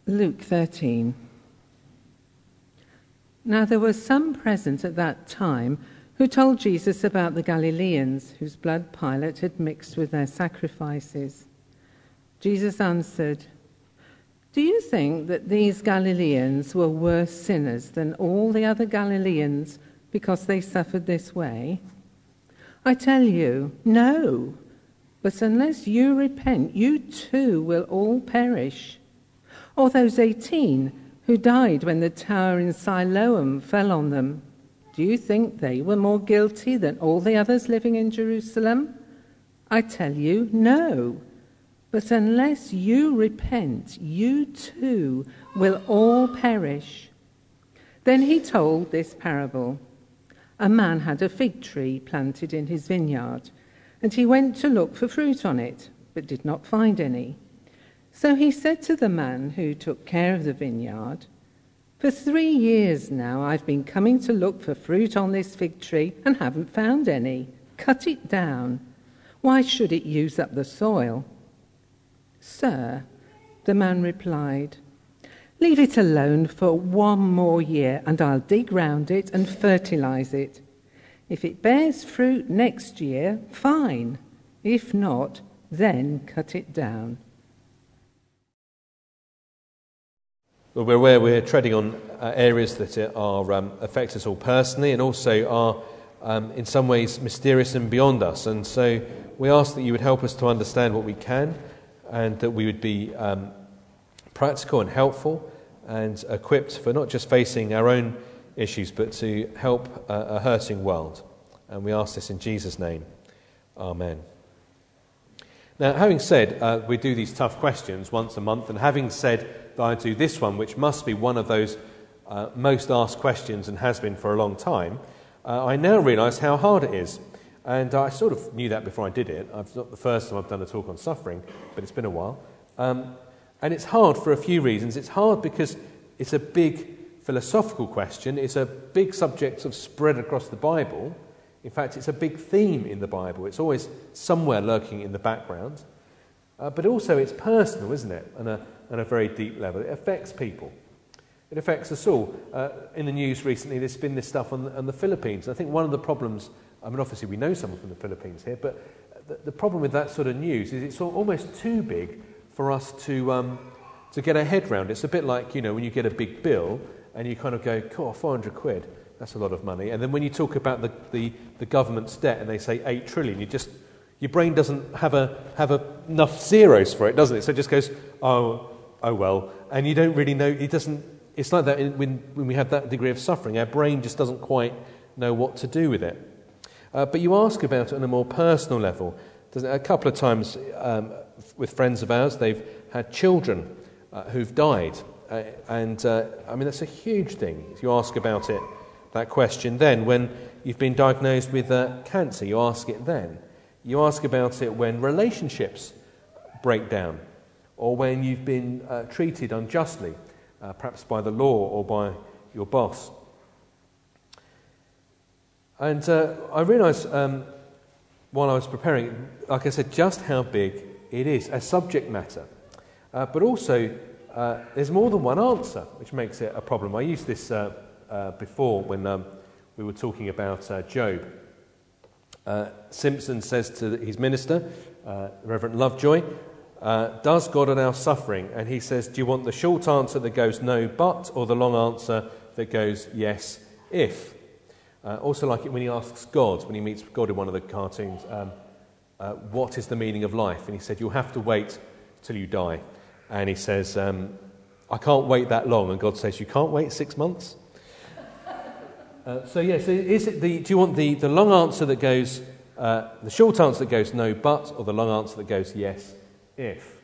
Luke 13. Now there were some present at that time who told Jesus about the Galileans whose blood Pilate had mixed with their sacrifices. Jesus answered, "Do you think that these Galileans were worse sinners than all the other Galileans because they suffered this way? I tell you, no. But unless you repent, you too will all perish. Or those 18 who died when the tower in Siloam fell on them, do you think they were more guilty than all the others living in Jerusalem? I tell you, no. But unless you repent, you too will all perish." Then he told this parable. A man had a fig tree planted in his vineyard, and he went to look for fruit on it, but did not find any. So he said to the man who took care of the vineyard, "For 3 years now I've been coming to look for fruit on this fig tree and haven't found any. Cut it down. Why should it use up the soil?" "Sir," the man replied, "leave it alone for 1 more year and I'll dig round it and fertilize it. If it bears fruit next year, fine. If not, then cut it down." Well, we're aware we're treading on areas that affect us all personally and also are in some ways mysterious and beyond us. And so we ask that you would help us to understand what we can and that we would be practical and helpful and equipped for not just facing our own issues but to help a hurting world. And we ask this in Jesus' name. Amen. Now, having said we do these tough questions once a month, and having said that I do this one, which must be one of those most asked questions and has been for a long time, I now realise how hard it is. And I sort of knew that before I did it. It's not the first time I've done a talk on suffering, but it's been a while. And it's hard for a few reasons. It's hard because it's a big philosophical question. It's a big subject sort of spread across the Bible. In fact, it's a big theme in the Bible. It's always somewhere lurking in the background. But also it's personal, isn't it? On a very deep level. It affects people. It affects us all. In the news recently, there's been this stuff on the Philippines. I think one of the problems, I mean, obviously we know someone from the Philippines here, but the problem with that sort of news is it's almost too big for us to get our head round. It's a bit like, when you get a big bill and you kind of go, cool, 400 quid, that's a lot of money. And then when you talk about the government's debt and they say 8 trillion, your brain doesn't have enough zeros for it, doesn't it? So it just goes, oh well. And you don't really know, it's like that when we have that degree of suffering, our brain just doesn't quite know what to do with it. But you ask about it on a more personal level. A couple of times with friends of ours, they've had children who've died. That's a huge thing. If you ask about it, that question then, when you've been diagnosed with cancer, you ask it then. You ask about it when relationships break down, or when you've been treated unjustly, perhaps by the law or by your boss. And I realised while I was preparing, like I said, just how big it is, a subject matter. But also, there's more than one answer, which makes it a problem. I used this before when we were talking about Job. Simpson says to his minister, Reverend Lovejoy, "Does God allow suffering?" And he says, "Do you want the short answer that goes no, but, or the long answer that goes yes, if?" Also like it when he asks God, when he meets God in one of the cartoons, what is the meaning of life? And he said, "You'll have to wait till you die." And he says, "I can't wait that long." And God says, "You can't wait 6 months?" So is it do you want the long answer that goes, the short answer that goes no, but, or the long answer that goes yes, if?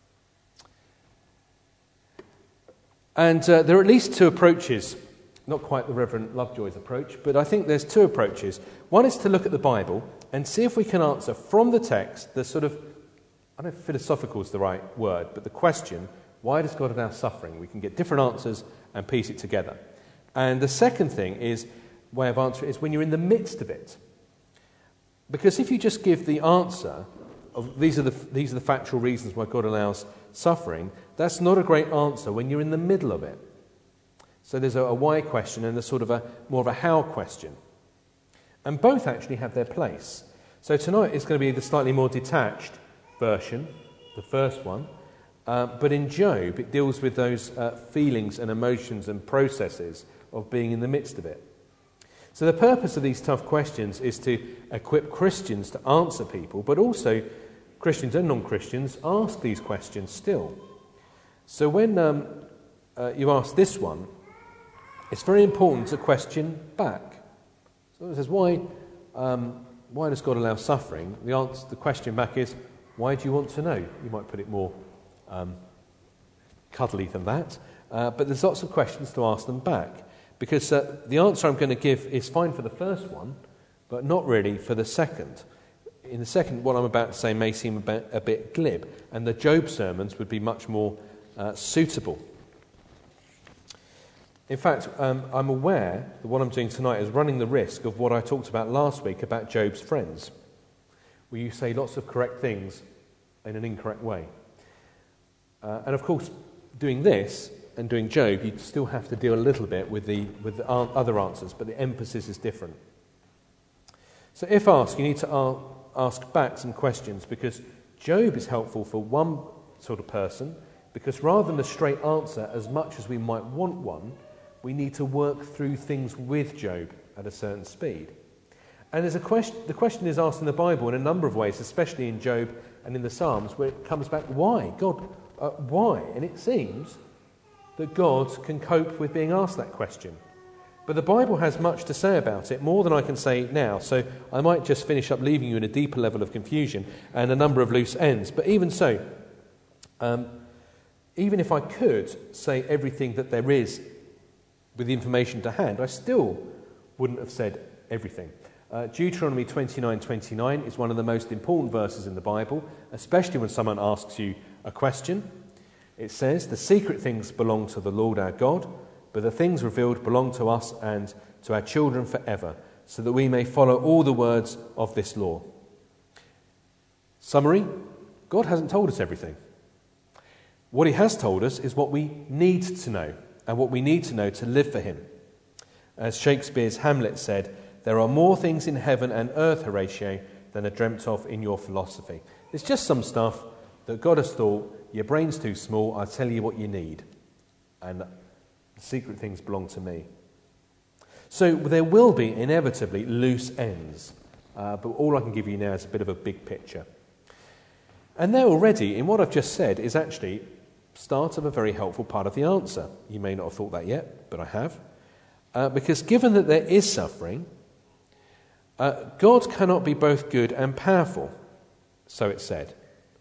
And there are at least 2 approaches, not quite the Reverend Lovejoy's approach, but I think there's 2 approaches. One is to look at the Bible and see if we can answer from the text the sort of, I don't know if philosophical is the right word, but the question, why does God allow suffering? We can get different answers and piece it together. And the second thing way of answering it is when you're in the midst of it. Because if you just give the answer these are the factual reasons why God allows suffering, that's not a great answer when you're in the middle of it. So there's a why question and a sort of more of a how question. And both actually have their place. So tonight it's going to be the slightly more detached version, the first one. But in Job, it deals with those feelings and emotions and processes of being in the midst of it. So the purpose of these tough questions is to equip Christians to answer people, but also Christians and non-Christians ask these questions still. So when you ask this one, it's very important to question back. So it says, why does God allow suffering? The question back is, why do you want to know? You might put it more cuddly than that, but there's lots of questions to ask them back, because the answer I'm going to give is fine for the first one, but not really for the second. In the second, what I'm about to say may seem a bit glib, and the Job sermons would be much more suitable. In fact, I'm aware that what I'm doing tonight is running the risk of what I talked about last week about Job's friends, where you say lots of correct things in an incorrect way. And of course, doing this and doing Job, you still have to deal a little bit with the other answers, but the emphasis is different. So if asked, you need to ask back some questions, because Job is helpful for one sort of person, because rather than a straight answer, as much as we might want one, we need to work through things with Job at a certain speed. And there's the question is asked in the Bible in a number of ways, especially in Job and in the Psalms, where it comes back, why? God, why? And it seems that God can cope with being asked that question. But the Bible has much to say about it, more than I can say now, so I might just finish up leaving you in a deeper level of confusion and a number of loose ends. But even so, even if I could say everything that there is with the information to hand, I still wouldn't have said everything. Deuteronomy 29:29 is one of the most important verses in the Bible, especially when someone asks you a question. It says, "The secret things belong to the Lord our God, but the things revealed belong to us and to our children forever, so that we may follow all the words of this law." Summary, God hasn't told us everything. What he has told us is what we need to know, and what we need to know to live for him. As Shakespeare's Hamlet said, "There are more things in heaven and earth, Horatio, than are dreamt of in your philosophy." It's just some stuff that God has thought, your brain's too small, I'll tell you what you need. And the secret things belong to me. So there will be inevitably loose ends, but all I can give you now is a bit of a big picture. And there already, in what I've just said, is actually start of a very helpful part of the answer. You may not have thought that yet, but I have. Because given that there is suffering, God cannot be both good and powerful, so it's said.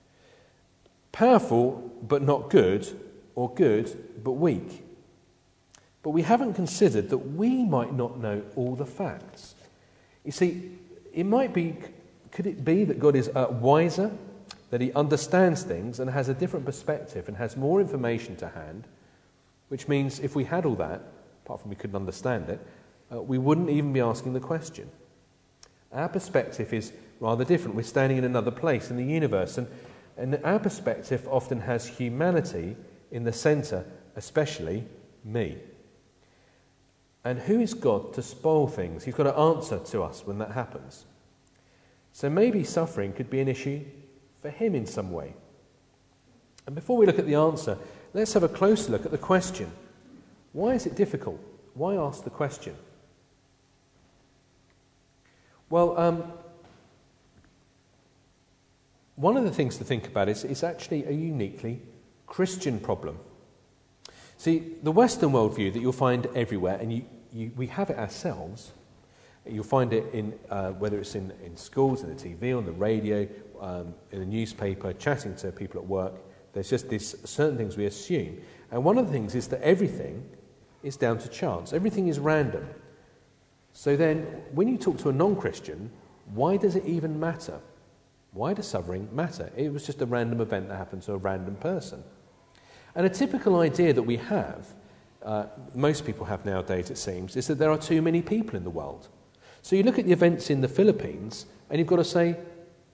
Powerful but not good, or good but weak. But we haven't considered that we might not know all the facts. You see, could it be that God is wiser, that he understands things and has a different perspective and has more information to hand, which means if we had all that, apart from we couldn't understand it, we wouldn't even be asking the question. Our perspective is rather different. We're standing in another place in the universe, and our perspective often has humanity in the centre, especially me. And who is God to spoil things? He's got to answer to us when that happens. So maybe suffering could be an issue for him in some way. And before we look at the answer, let's have a closer look at the question. Why is it difficult? Why ask the question? Well, one of the things to think about is it's actually a uniquely Christian problem. See, the Western worldview that you'll find everywhere, and we have it ourselves. You'll find it in whether it's in schools, in the TV, on the radio, in the newspaper, chatting to people at work. There's just these certain things we assume. And one of the things is that everything is down to chance. Everything is random. So then, when you talk to a non-Christian, why does it even matter? Why does suffering matter? It was just a random event that happened to a random person. And a typical idea that we have, most people have nowadays it seems, is that there are too many people in the world. So you look at the events in the Philippines and you've got to say,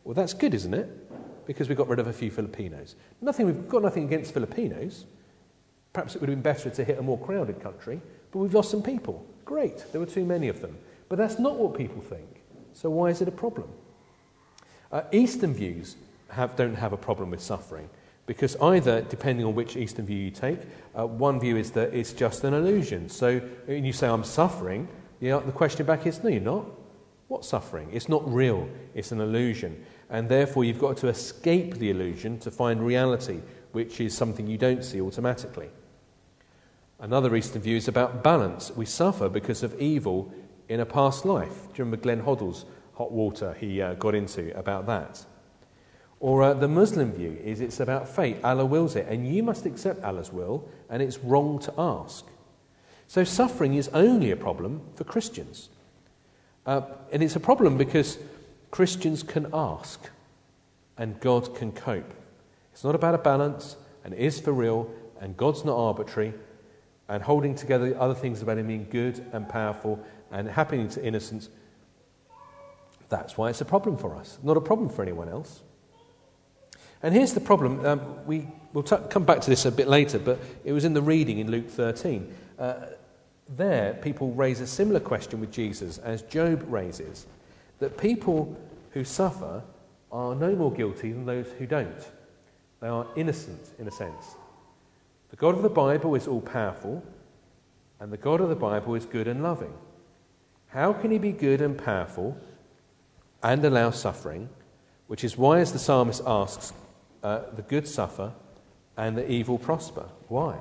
Well, that's good, isn't it? Because we got rid of a few Filipinos. We've got nothing against Filipinos. Perhaps it would have been better to hit a more crowded country, but we've lost some people. Great, there were too many of them. But that's not what people think. So why is it a problem? Eastern views don't have a problem with suffering, because either, depending on which Eastern view you take, one view is that it's just an illusion. So when you say, I'm suffering, the question back is, no, you're not. What suffering? It's not real. It's an illusion. And therefore, you've got to escape the illusion to find reality, which is something you don't see automatically. Another Eastern view is about balance. We suffer because of evil in a past life. Do you remember Glenn Hoddle's hot water he got into about that? Or the Muslim view is it's about fate. Allah wills it, and you must accept Allah's will, and it's wrong to ask. So suffering is only a problem for Christians. And it's a problem because Christians can ask, and God can cope. It's not about a balance, and it is for real, and God's not arbitrary, and holding together other things about him being good and powerful and happening to innocence. That's why it's a problem for us, not a problem for anyone else. And here's the problem. We'll come back to this a bit later, but it was in the reading in Luke 13. There, people raise a similar question with Jesus as Job raises, that people who suffer are no more guilty than those who don't. They are innocent, in a sense. The God of the Bible is all-powerful, and the God of the Bible is good and loving. How can he be good and powerful and allow suffering, which is why, as the psalmist asks, the good suffer and the evil prosper? Why?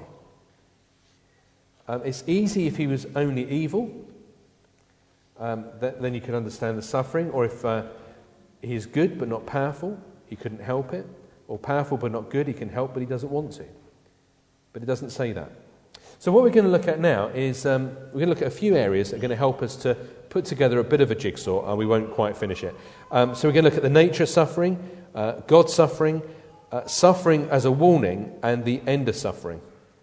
It's easy if he was only evil, then you could understand the suffering, or if he is good but not powerful, he couldn't help it, or powerful but not good, he can help but he doesn't want to. But it doesn't say that. So what we're going to look at now is we're going to look at a few areas that are going to help us to put together a bit of a jigsaw, and we won't quite finish it. So we're going to look at the nature of suffering, God's suffering, suffering as a warning, and the end of suffering.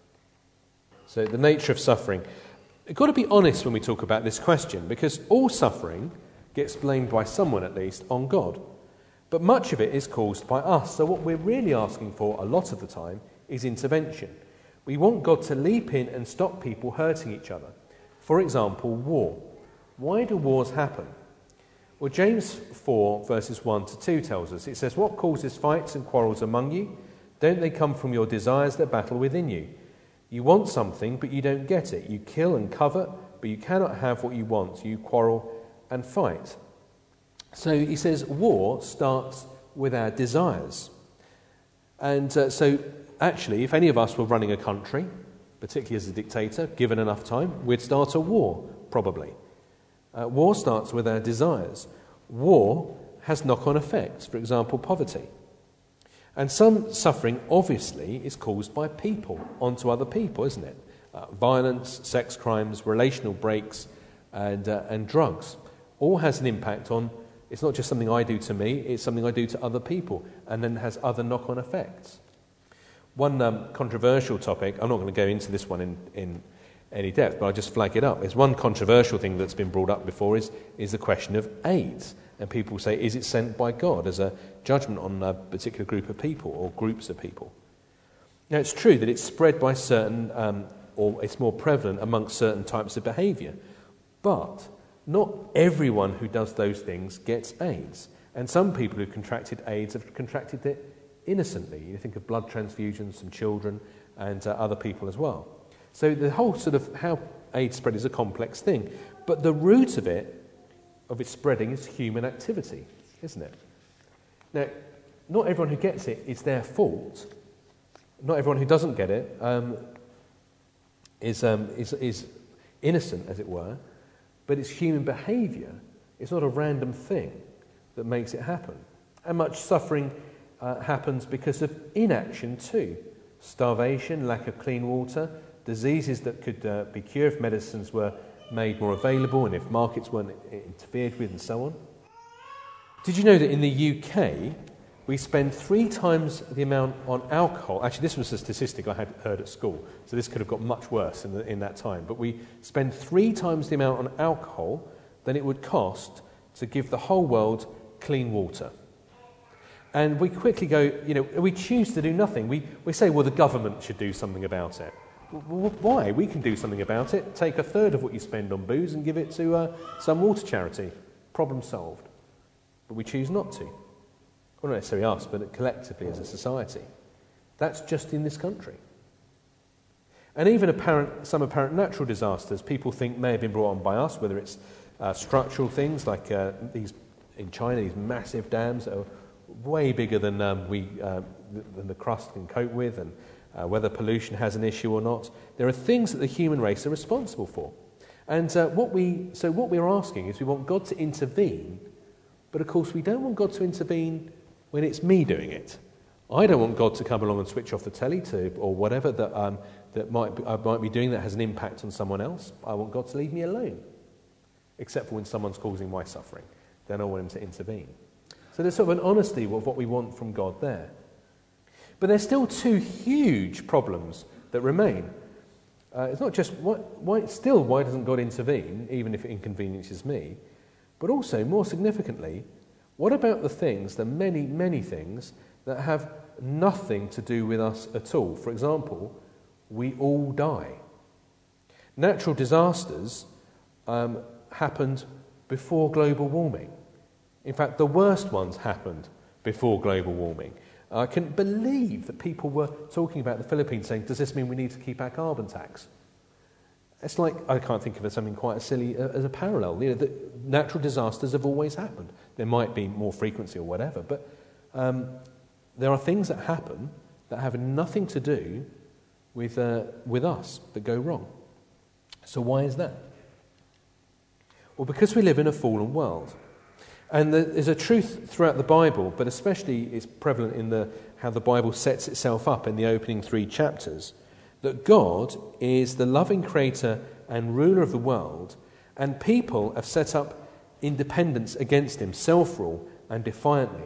So the nature of suffering. We've got to be honest when we talk about this question, because all suffering gets blamed by someone, at least, on God. But much of it is caused by us. So what we're really asking for a lot of the time is intervention. We want God to leap in and stop people hurting each other. For example, war. Why do wars happen? Well, James 4 verses 1 to 2 tells us, it says, "What causes fights and quarrels among you? Don't they come from your desires that battle within you? You want something, but you don't get it. You kill and covet, but you cannot have what you want. You quarrel and fight." So he says war starts with our desires. And so actually, if any of us were running a country, particularly as a dictator, given enough time, we'd start a war, probably. War starts with our desires. War has knock-on effects, for example, poverty. And some suffering, obviously, is caused by people, onto other people, isn't it? Violence, sex crimes, relational breaks, and drugs. All has an impact on, it's not just something I do to me, it's something I do to other people, and then has other knock-on effects. One controversial topic, I'm not going to go into this one in any depth, but I'll just flag it up. There's one controversial thing that's been brought up before is the question of AIDS. And people say, is it sent by God as a judgment on a particular group of people or groups of people? Now, it's true that it's spread by certain, or it's more prevalent amongst certain types of behaviour. But not everyone who does those things gets AIDS. And some people who contracted AIDS have contracted it innocently. You think of blood transfusions, some children, and other people as well. So the whole sort of how AIDS spread is a complex thing. But the root of its spreading is human activity, isn't it? Now, not everyone who gets it is their fault. Not everyone who doesn't get it is innocent, as it were. But it's human behaviour. It's not a random thing that makes it happen. And much suffering happens because of inaction too. Starvation, lack of clean water, diseases that could be cured if medicines were made more available and if markets weren't interfered with and so on. Did you know that in the UK we spend 3 times the amount on alcohol? Actually, this was a statistic I had heard at school, so this could have got much worse in that time. But we spend 3 times the amount on alcohol than it would cost to give the whole world clean water. And we quickly go, we choose to do nothing. We say, well, the government should do something about it. Why? We can do something about it. Take a third of what you spend on booze and give it to some water charity. Problem solved. But we choose not to. Well, not necessarily us, but collectively as a society. That's just in this country. And even some apparent natural disasters people think may have been brought on by us, whether it's structural things like these in China, these massive dams that are way bigger than than the crust can cope with, and whether pollution has an issue or not. There are things that the human race are responsible for. And what we're asking is we want God to intervene, but of course we don't want God to intervene when it's me doing it. I don't want God to come along and switch off the telly or whatever that I might be doing that has an impact on someone else. I want God to leave me alone, except for when someone's causing my suffering. Then I want him to intervene. So there's sort of an honesty of what we want from God there. But there's still two huge problems that remain. It's not just why doesn't God intervene, even if it inconveniences me? But also, more significantly, what about the things, the many, many things, that have nothing to do with us at all? For example, we all die. Natural disasters happened before global warming. In fact, the worst ones happened before global warming. I couldn't believe that people were talking about the Philippines saying, does this mean we need to keep our carbon tax? It's like, I can't think of something quite as silly as a parallel. The natural disasters have always happened. There might be more frequency or whatever, but there are things that happen that have nothing to do with us that go wrong. So why is that? Well, because we live in a fallen world. And there's a truth throughout the Bible, but especially it's prevalent in how the Bible sets itself up in the opening 3 chapters, that God is the loving creator and ruler of the world, and people have set up independence against him, self-rule and defiantly.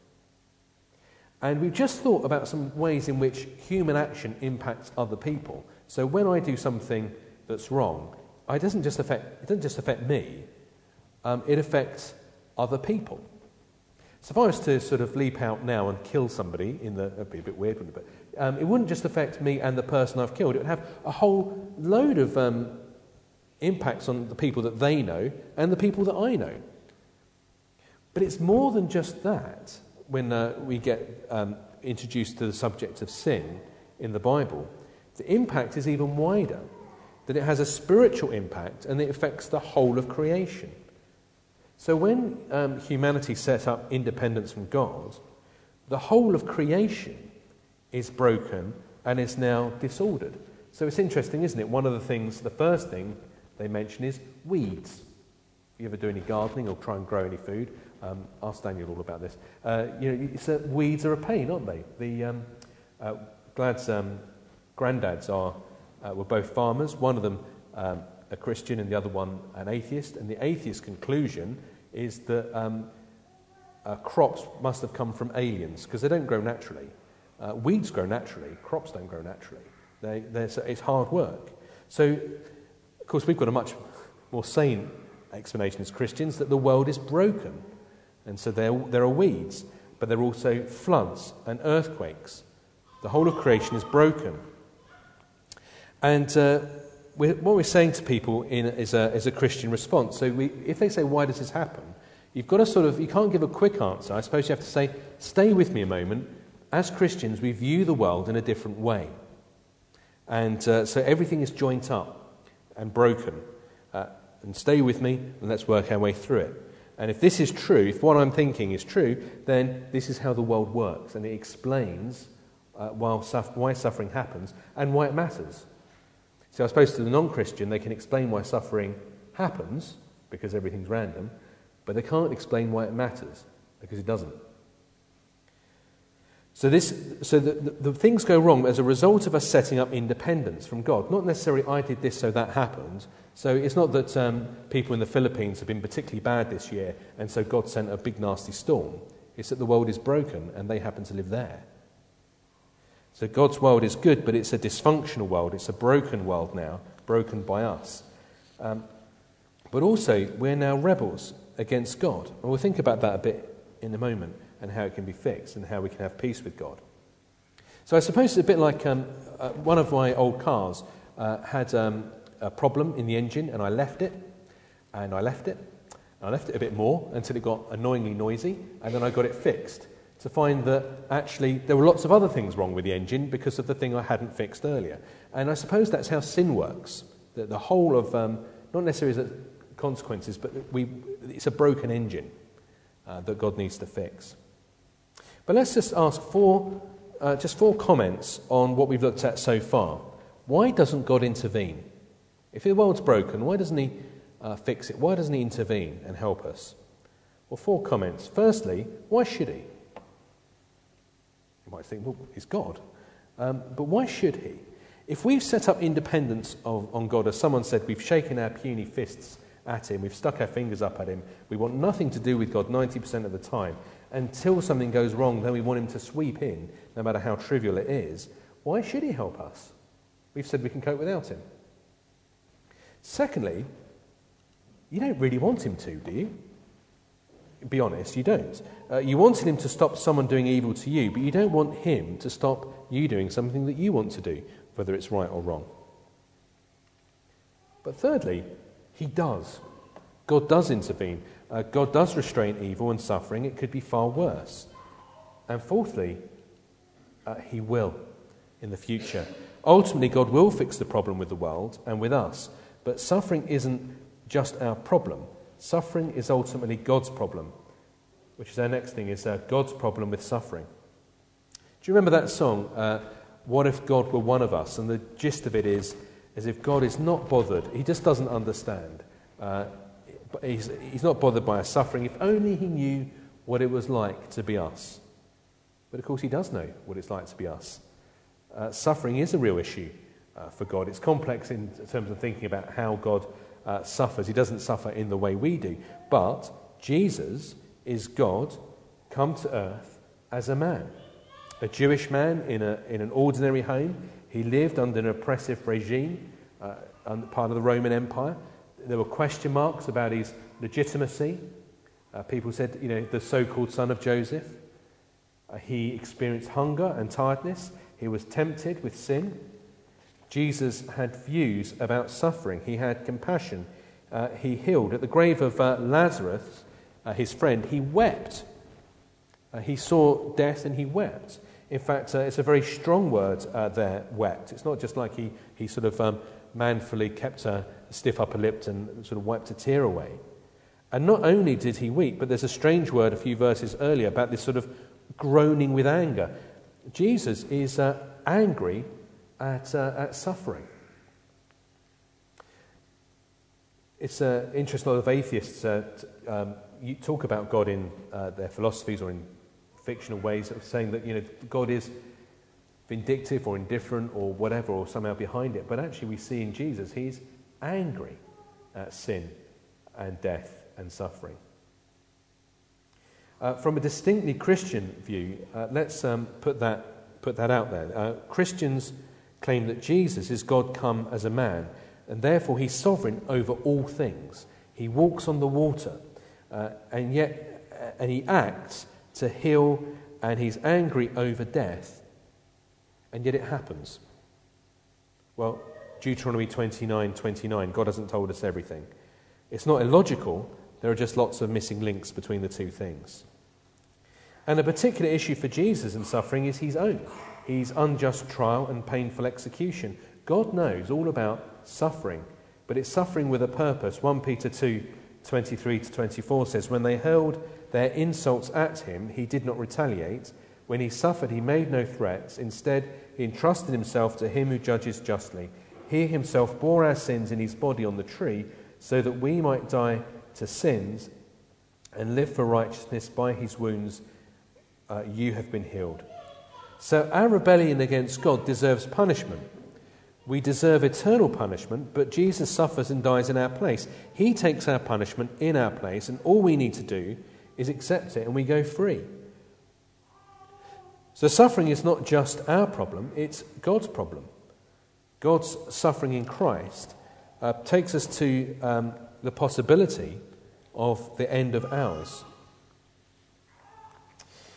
And we've just thought about some ways in which human action impacts other people. So when I do something that's wrong, it doesn't just affect me, it affects other people. So if I was to sort of leap out now and kill somebody, that'd be a bit weird, wouldn't it? But it wouldn't just affect me and the person I've killed. It would have a whole load of impacts on the people that they know and the people that I know. But it's more than just that when we get introduced to the subject of sin in the Bible. The impact is even wider, that it has a spiritual impact and it affects the whole of creation. So when humanity set up independence from God, the whole of creation is broken and is now disordered. So it's interesting, isn't it? The first thing they mention is weeds. If you ever do any gardening or try and grow any food, ask Daniel all about this. Weeds are a pain, aren't they? Glad's granddads were both farmers. One of them a Christian and the other one an atheist. And the atheist conclusion is that crops must have come from aliens because they don't grow naturally. Weeds grow naturally. Crops don't grow naturally. It's hard work. So, of course, we've got a much more sane explanation as Christians that the world is broken. And so there are weeds, but there are also floods and earthquakes. The whole of creation is broken. And what we're saying to people is a Christian response. So if they say, why does this happen? You've got to you can't give a quick answer. I suppose you have to say, stay with me a moment. As Christians, we view the world in a different way. And so everything is joined up and broken. And stay with me, and let's work our way through it. And if this is true, if what I'm thinking is true, then this is how the world works. And it explains why suffering happens and why it matters. So I suppose to the non-Christian, they can explain why suffering happens, because everything's random, but they can't explain why it matters, because it doesn't. So the things go wrong as a result of us setting up independence from God. Not necessarily I did this so that happened. So it's not that people in the Philippines have been particularly bad this year and so God sent a big nasty storm. It's that the world is broken and they happen to live there. So God's world is good, but it's a dysfunctional world. It's a broken world now, broken by us. But also, we're now rebels against God. And we'll think about that a bit in a moment. and how it can be fixed and how we can have peace with God. So I suppose it's a bit like one of my old cars had a problem in the engine, and I left it, and I left it a bit more until it got annoyingly noisy, and then I got it fixed to find that actually there were lots of other things wrong with the engine because of the thing I hadn't fixed earlier. And I suppose that's how sin works. The whole of, not necessarily as consequences, but it's a broken engine that God needs to fix. But let's just ask four comments on what we've looked at so far. Why doesn't God intervene? If the world's broken, why doesn't he fix it? Why doesn't he intervene and help us? Well, 4 comments. Firstly, why should he? You might think, well, he's God. But why should he? If we've set up independence on God, as someone said, we've shaken our puny fists at him, we've stuck our fingers up at him, we want nothing to do with God 90% of the time, until something goes wrong, then we want him to sweep in, no matter how trivial it is, why should he help us? We've said we can cope without him. Secondly, you don't really want him to, do you? Be honest, you don't. You wanted him to stop someone doing evil to you, but you don't want him to stop you doing something that you want to do, whether it's right or wrong. But thirdly, he does. God does intervene. God does restrain evil and suffering. It could be far worse. And fourthly, he will in the future. Ultimately, God will fix the problem with the world and with us. But suffering isn't just our problem. Suffering is ultimately God's problem, which is our next thing, is God's problem with suffering. Do you remember that song, What If God Were One of Us? And the gist of it is, as if God is not bothered. He just doesn't understand. He's not bothered by our suffering. If only he knew what it was like to be us. But of course he does know what it's like to be us. Suffering is a real issue for God. It's complex in terms of thinking about how God suffers. He doesn't suffer in the way we do. But Jesus is God come to earth as a man. A Jewish man in an ordinary home. He lived under an oppressive regime, part of the Roman Empire. There were question marks about his legitimacy. People said, the so-called son of Joseph. He experienced hunger and tiredness. He was tempted with sin. Jesus had views about suffering. He had compassion. He healed. At the grave of Lazarus, his friend, he wept. He saw death and he wept. In fact, it's a very strong word there, wept. It's not just like he sort of manfully kept a stiff upper lip and sort of wiped a tear away. And not only did he weep, but there's a strange word a few verses earlier about this sort of groaning with anger. Jesus is angry at suffering. It's interesting, a lot of atheists you talk about God in their philosophies or in fictional ways of saying that God is vindictive or indifferent or whatever, or somehow behind it. But actually we see in Jesus, he's angry at sin and death and suffering. From a distinctly Christian view, let's put that out there. Christians claim that Jesus is God come as a man, and therefore he's sovereign over all things. He walks on the water, and he acts to heal, and he's angry over death, and yet it happens. Well, Deuteronomy 29:29, God hasn't told us everything. It's not illogical, there are just lots of missing links between the two things. And a particular issue for Jesus in suffering is his own. His unjust trial and painful execution. God knows all about suffering, but it's suffering with a purpose. 1 Peter 2:23-24 says, when they hurled their insults at him, he did not retaliate. When he suffered, he made no threats. Instead, he entrusted himself to him who judges justly. He himself bore our sins in his body on the tree, so that we might die to sins and live for righteousness. By his wounds you have been healed. So our rebellion against God deserves punishment. We deserve eternal punishment, but Jesus suffers and dies in our place. He takes our punishment in our place, and all we need to do is accept it, and we go free. So suffering is not just our problem, it's God's problem. God's suffering in Christ takes us to the possibility of the end of ours.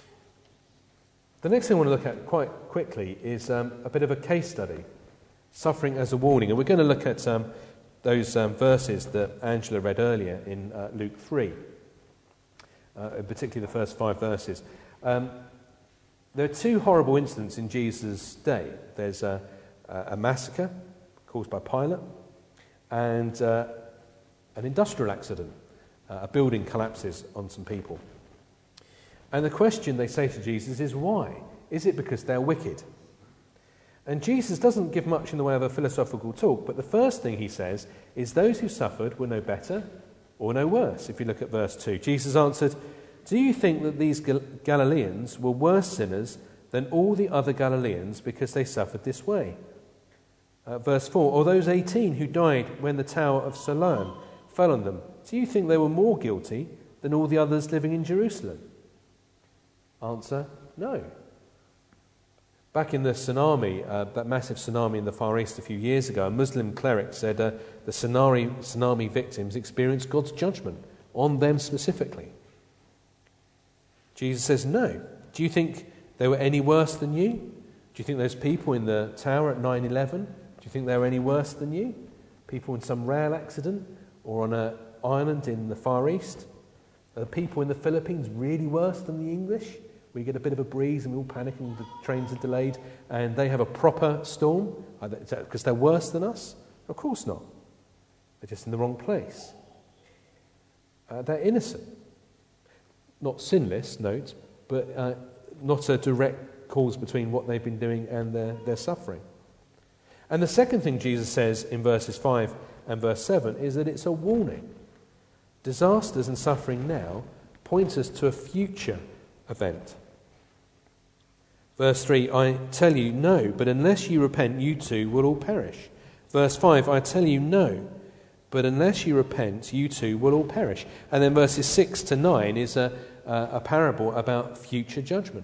The next thing I want to look at quite quickly is a bit of a case study, suffering as a warning. And we're going to look at those verses that Angela read earlier in Luke 3, particularly the first 5 verses. There are 2 horrible incidents in Jesus' day. There's a massacre caused by Pilate and an industrial accident. A building collapses on some people. And the question they say to Jesus is why? Is it because they're wicked? And Jesus doesn't give much in the way of a philosophical talk, but the first thing he says is those who suffered were no better or no worse. If you look at verse 2, Jesus answered, "Do you think that these Galileans were worse sinners than all the other Galileans because they suffered this way?" Verse 4, "Or those 18 who died when the Tower of Siloam fell on them, do you think they were more guilty than all the others living in Jerusalem?" Answer, no. Back in the tsunami, that massive tsunami in the Far East a few years ago, a Muslim cleric said the tsunami victims experienced God's judgment on them specifically. Jesus says, no. Do you think they were any worse than you? Do you think those people in the tower at 9/11, do you think they were any worse than you? People in some rail accident or on an island in the Far East? Are the people in the Philippines really worse than the English? We get a bit of a breeze and we all panic and the trains are delayed and they have a proper storm because they're worse than us? Of course not. They're just in the wrong place. They're innocent. Not sinless, note, but not a direct cause between what they've been doing and their suffering. And the second thing Jesus says in verses 5 and verse 7 is that it's a warning. Disasters and suffering now point us to a future event. Verse 3, "I tell you, no, but unless you repent, you too will all perish." Verse 5, "I tell you, no, but unless you repent, you too will all perish." And then verses 6 to 9 is a parable about future judgment.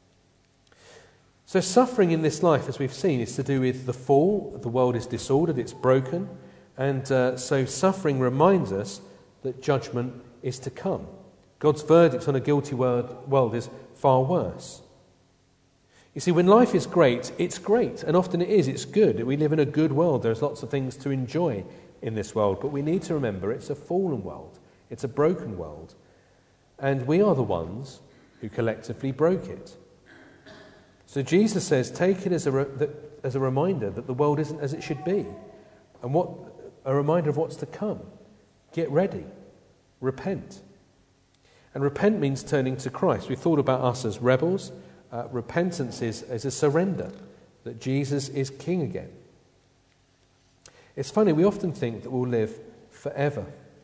So suffering in this life, as we've seen, is to do with the fall. The world is disordered, it's broken. And so suffering reminds us that judgment is to come. God's verdict on a guilty world is far worse. You see, when life is great, it's great, and often it is, it's good. We live in a good world. There's lots of things to enjoy in this world, but we need to remember it's a fallen world. It's a broken world, and we are the ones who collectively broke it. So Jesus says, take it as a reminder that the world isn't as it should be, and a reminder of what's to come. Get ready. Repent. And repent means turning to Christ. We've thought about us as rebels. Repentance is a surrender, that Jesus is King again. It's funny, we often think that we'll live forever.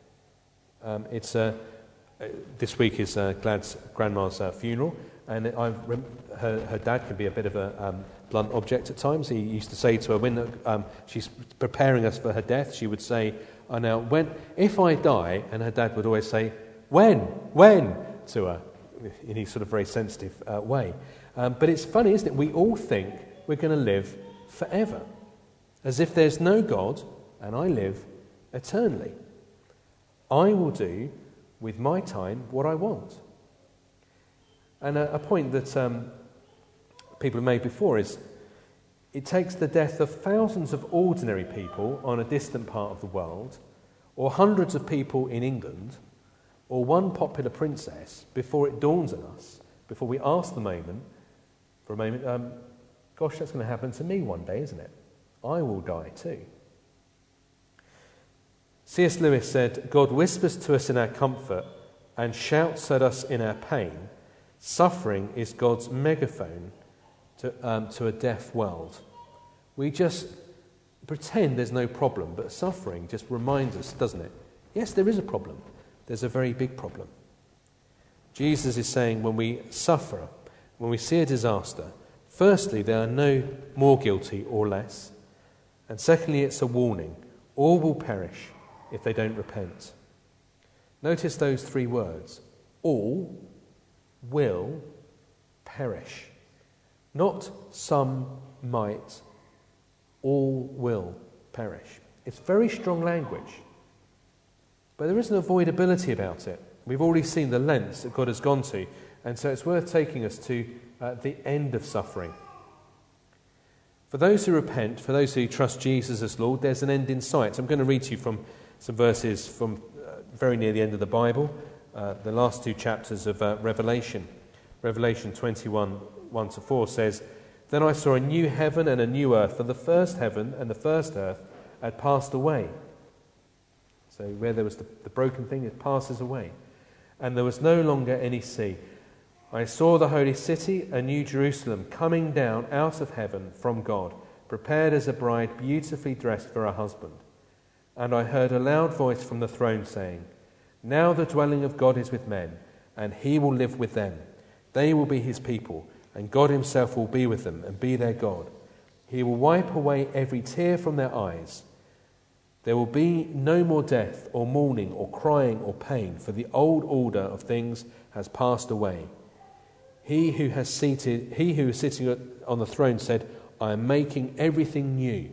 This week is Glad's grandma's funeral, and her dad can be a bit of a blunt object at times. He used to say to her, when she's preparing us for her death, she would say, "Oh, now, if I die," and her dad would always say, when, to her, in his sort of very sensitive way. But it's funny, isn't it? We all think we're going to live forever, as if there's no God and I live eternally. I will do with my time what I want. And a point that people have made before is it takes the death of thousands of ordinary people on a distant part of the world, or hundreds of people in England, or one popular princess before it dawns on us, before we ask for a moment, gosh, that's going to happen to me one day, isn't it? I will die too. C.S. Lewis said, "God whispers to us in our comfort and shouts at us in our pain. Suffering is God's megaphone to a deaf world." We just pretend there's no problem, but suffering just reminds us, doesn't it? Yes, there is a problem. There's a very big problem. Jesus is saying when we suffer, when we see a disaster, firstly, there are no more guilty or less. And secondly, it's a warning. All will perish if they don't repent. Notice those 3 words. All will perish. Not some might. All will perish. It's very strong language. But there is an avoidability about it. We've already seen the lengths that God has gone to, and so it's worth taking us to the end of suffering. For those who repent, for those who trust Jesus as Lord, there's an end in sight. I'm going to read to you from some verses from very near the end of the Bible, the last two chapters of Revelation. Revelation 21, 1-4 says, "Then I saw a new heaven and a new earth, for the first heaven and the first earth had passed away." So where there was the broken thing, it passes away. "And there was no longer any sea. I saw the holy city, a new Jerusalem, coming down out of heaven from God, prepared as a bride beautifully dressed for her husband. And I heard a loud voice from the throne saying, 'Now the dwelling of God is with men, and he will live with them. They will be his people, and God himself will be with them and be their God. He will wipe away every tear from their eyes. There will be no more death or mourning or crying or pain, for the old order of things has passed away.' He who is sitting on the throne said, 'I am making everything new.'"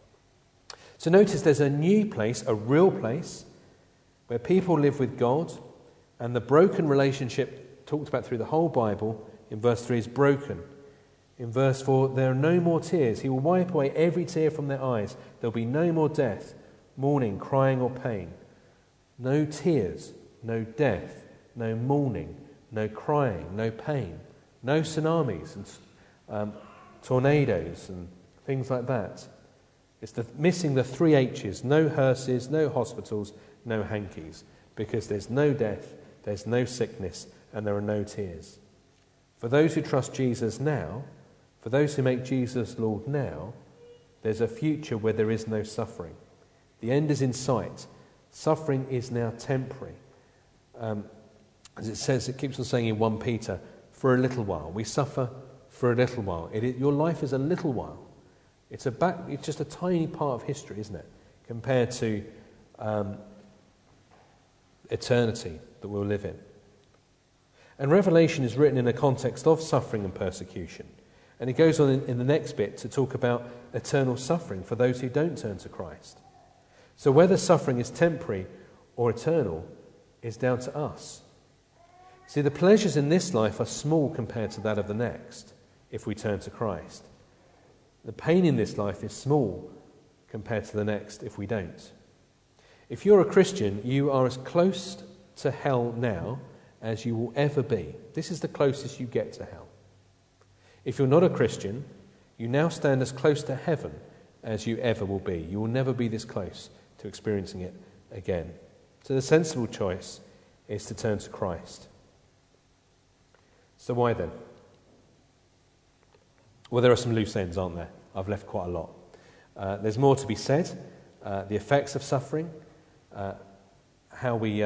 So notice there's a new place, a real place, where people live with God, and the broken relationship talked about through the whole Bible in verse 3 is broken. In verse 4, there are no more tears. He will wipe away every tear from their eyes. There'll be no more death, mourning, crying or pain. No tears, no death, no mourning, no crying, no pain, no tsunamis and tornadoes and things like that. It's missing the 3 H's, no hearses, no hospitals, no hankies, because there's no death, there's no sickness, and there are no tears. For those who trust Jesus now, for those who make Jesus Lord now, there's a future where there is no suffering. The end is in sight. Suffering is now temporary. As it says, it keeps on saying in 1 Peter, for a little while. We suffer for a little while. Your life is a little while. It's just a tiny part of history, isn't it? Compared to eternity that we'll live in. And Revelation is written in a context of suffering and persecution. And it goes on in the next bit to talk about eternal suffering for those who don't turn to Christ. So whether suffering is temporary or eternal is down to us. See, the pleasures in this life are small compared to that of the next, if we turn to Christ. The pain in this life is small compared to the next if we don't. If you're a Christian, you are as close to hell now as you will ever be. This is the closest you get to hell. If you're not a Christian, you now stand as close to heaven as you ever will be. You will never be this close to experiencing it again. So the sensible choice is to turn to Christ. So why then? Well, there are some loose ends, aren't there? I've left quite a lot. There's more to be said. The effects of suffering, how we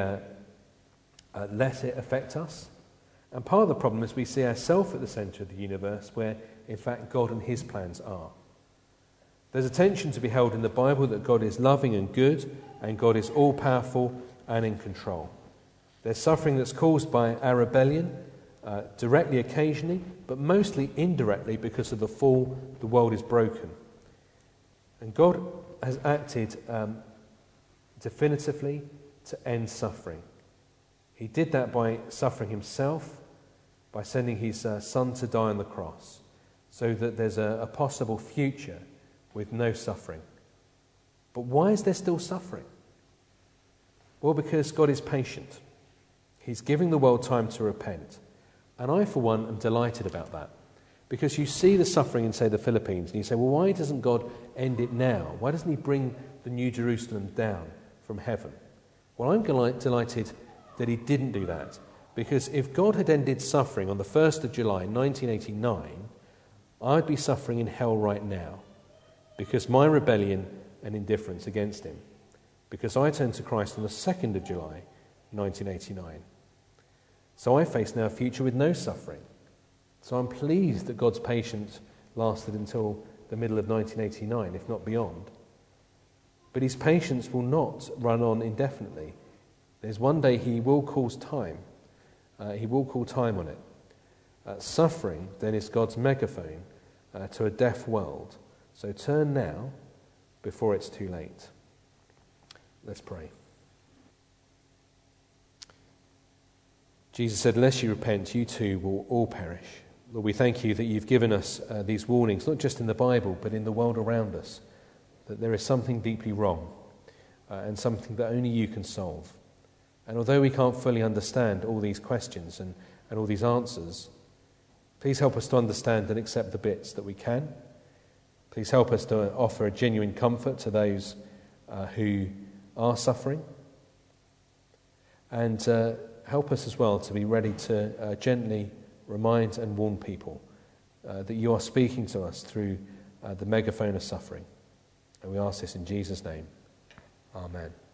let it affect us. And part of the problem is we see ourselves at the centre of the universe where, in fact, God and his plans are. There's a tension to be held in the Bible that God is loving and good, and God is all-powerful and in control. There's suffering that's caused by our rebellion, directly occasionally, but mostly indirectly because of the fall. The world is broken. And God has acted definitively to end suffering. He did that by suffering himself, by sending his son to die on the cross, so that there's a possible future with no suffering. But why is there still suffering? Well, because God is patient. He's giving the world time to repent. And I, for one, am delighted about that. Because you see the suffering in, say, the Philippines, and you say, well, why doesn't God end it now? Why doesn't he bring the New Jerusalem down from heaven? Well, I'm delighted that he didn't do that. Because if God had ended suffering on the 1st of July 1989, I'd be suffering in hell right now. Because my rebellion and indifference against him. Because I turned to Christ on the 2nd of July 1989. So I face now a future with no suffering. So I'm pleased that God's patience lasted until the middle of 1989, if not beyond. But his patience will not run on indefinitely. There's one day he will cause time. He will call time on it. Suffering, then, is God's megaphone to a deaf world. So turn now before it's too late. Let's pray. Jesus said, unless you repent, you too will all perish. Lord, we thank you that you've given us these warnings, not just in the Bible, but in the world around us, that there is something deeply wrong and something that only you can solve. And although we can't fully understand all these questions and all these answers, please help us to understand and accept the bits that we can. Please help us to offer a genuine comfort to those who are suffering. And help us as well to be ready to gently remind and warn people that you are speaking to us through the megaphone of suffering. And we ask this in Jesus' name. Amen.